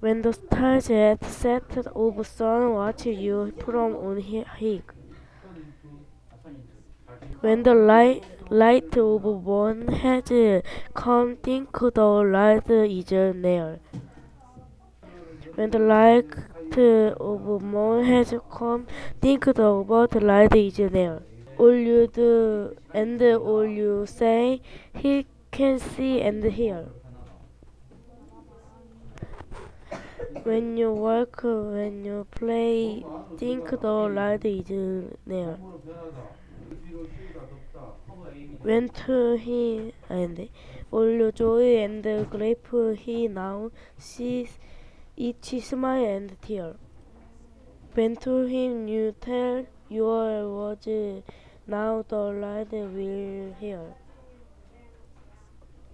When the stars at set of sun watch you from on high. When the light of moon has come, think the light is near. When the light of moon has come, think the light is near. All you do and all you say, he can see and hear. When you work, when you play, think the light is near. When to he and all your joy and grief he now sees each smile and tear. When to him you tell your words, now the light will hear.